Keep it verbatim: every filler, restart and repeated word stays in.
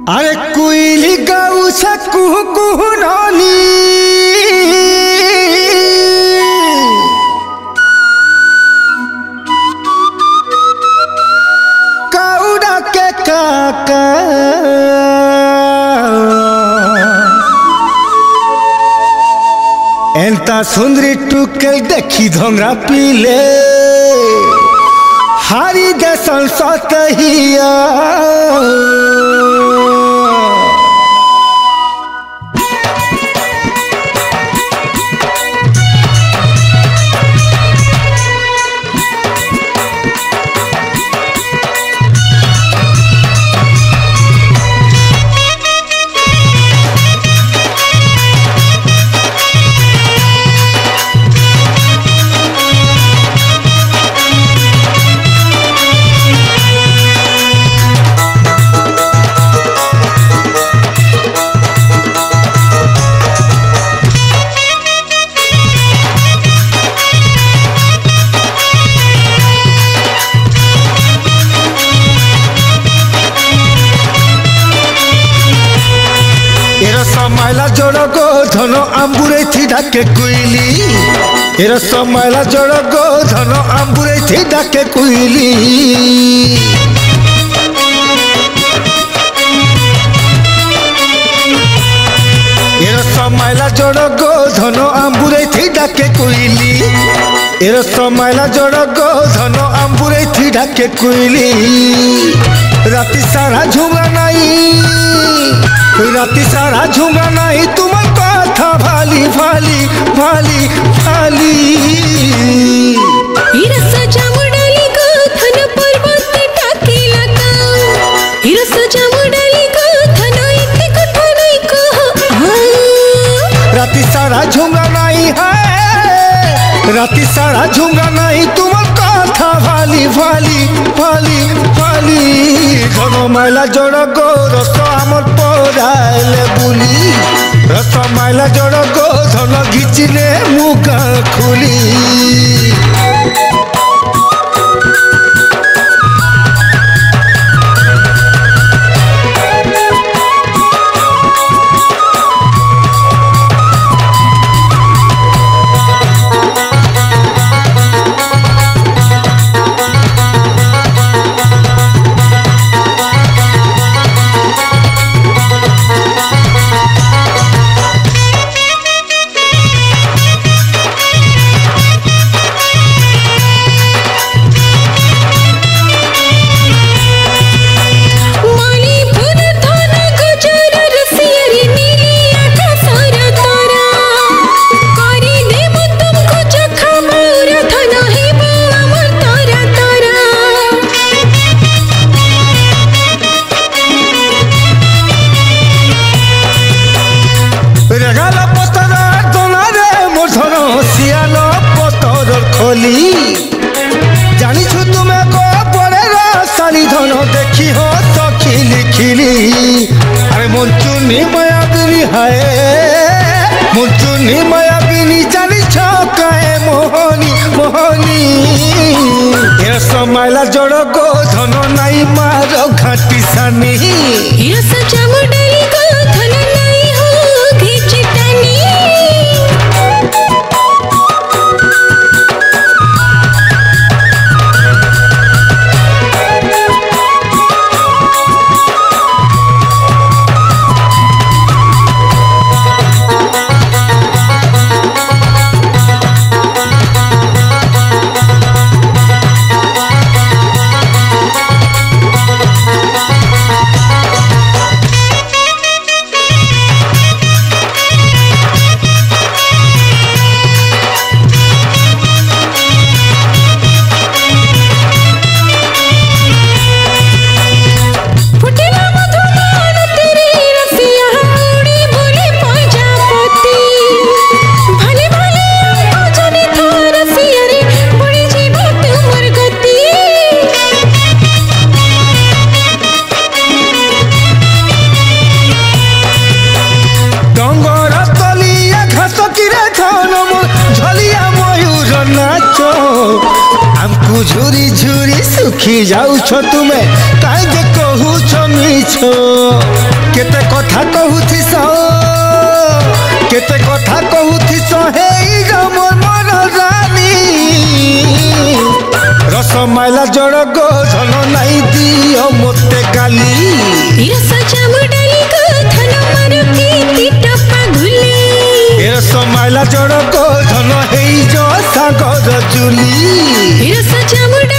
अरे कोयली गौ से कुहू कुहू रानी कौड़ा के काका एंता सुंदरी टुकल देखी धोंगरा पीले हारी देसन सतहिया समायला जोड़ गो धनो आंबुरे थी डाके कोयली एरा समायला जोड़ गो धनो आंबुरे थी डाके कोयली एरा समायला जोड़ गो धनो आंबुरे थी डाके कोयली एरा समायला जोड़ गो धनो आंबुरे थी डाके कोयली राती सारा झूमरा नहीं राती सारा झूमरा नहीं तुम्हार कथा भाली भाली भाली भाली राती सारा झूमरा नहीं है राती सारा झूमरा नहीं तुम्हार कथा भाली भाली भाली भाली घनो माइला जोड़ गो रस आमर पराइले बुली रस माइला जोड़ गो धन घिचिले मुका खुली जानी छु तुम्हें को पड़े साली धनो देखी हो तो खिली खिली अरे मुंचुनी मायाबिनी है मुंचुनी मायाबिनी जानी छो कहे मोहनी मोहनी ये समायला जोड़ गो धनो नहीं मारो घाटी सानी ये सच्चा मुडली को धनो नहीं हो घिचटानी हमको झुरी झुरी सुखी जाऊ छो तुम्हें काहे कहू छो मिछो। केते कथा कहूथि स केते कथा कहूथि स हे मोर मन रानी रसमाला जड़ गो धन नाई दियो मते गाली रस जामुडाली को धन मारो की टपा घुली रसमाला जड़ गो धन हे जो सागर चुली रस जामुडाली